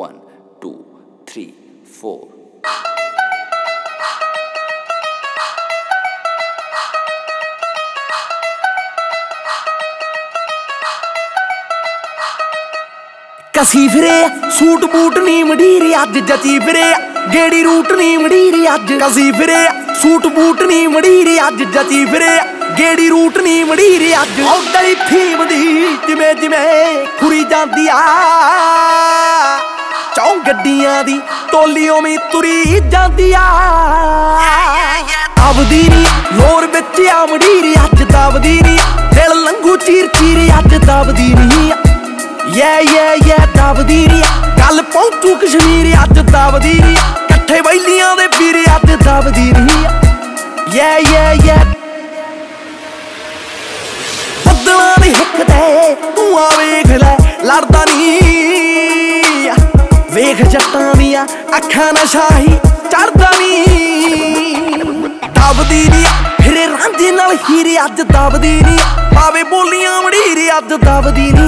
1 2 3 4 कसी फिरे suit boot नी मडीरी अज जची फिरे गेड़ी रूट नी मडीरी अज कसी फिरे सूट बूट नी मडीरी अज जची फिरे गेड़ी रूट नी मडीरी अज औडली फीम दी जिमें जिमें खुरी जांदी आ चौं गड्डियां दी टोलियों में तुरी जांदी आ दबदी नी लोर विच आ मडीरी अज दबदी नी दिल लंघू चीर चीर अज दबदी नी दबदी नी गल पहुंचू कश्मीर अज दबदी नी कट्ठे बैलियां दे वीर अज दबदी नी बदलां दी हिक ते धुआं वेख लै लड़दा नी वेख जट्टां दियां अखां नशा ही चढ़दा नी दबदी नी फिरे रांझे नाल हीरे अज दबदी नी पावे बोलियां मड़ीरे अज दबदी नी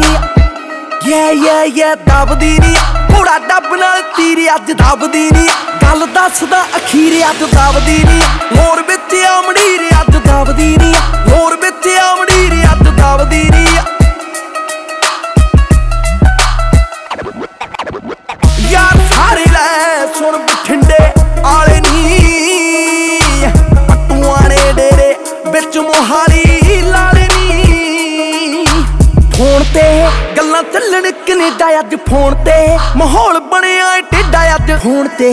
दबदी नी घोड़ा डब नाल तीरे अज दबदी नी गल दसदा अखीरे अज दबदी नी लोर विच आ मडीरे अज दबदी नी लोर विच आ मडीरे अज दबदी नी यार सारे लै सुन बठिंडे आले नी पट्टूआं ने डेरे विच मोहाली लाले नी फोन ते गल्लां चलन कनेडा अज फोन ते माहौल बनिया टेढ़ा अज फोन ते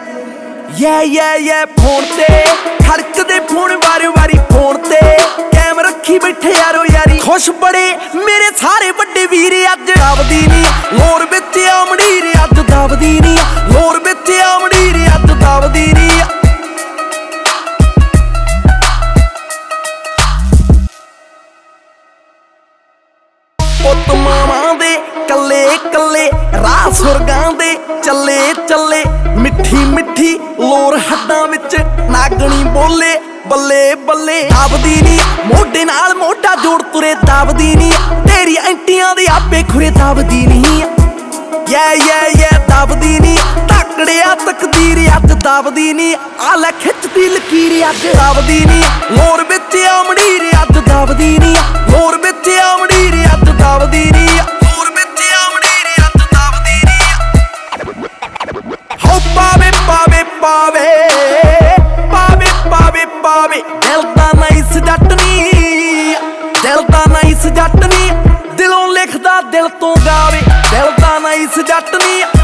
फोन ते खड़कदे फोन वारी वारी फोन ते कैम रखी बैठे यारो यारी खुश बड़े मेरे सारे बड़े वीर अज दबदी नी लोर विच आ मडीरे अज दबदी नी लोर विच आ मडीरे अज दबदी नी पुत मावां दे कल्ले कल्ले राह सुरगां दे चले चले मिठी मिठी लोर हड्डां विच नागणी बोले बल्ले बल्ले दबदी नी मोढे नाल मोढा जोड़ तुरे दबदी नी तेरी एंटियां दे आपे खुरे दबदी नी दबदी नी तकड़िया तकदीर अज दबदी नी आले खिचदी लकीर अज दबदी नी लोर विच आ मडीरे अज दबदी नी लोर विच आ मडीरे अज दबदी नी लोर विच आ मडीरे अज दबदी नी हो पावे पावे पावे पावे पावे पावे दिल दा नाइस जट नी दिल दा नाइस जट नी दिलों लिखदा दिल तो गावे दिल दा नाइस जट नी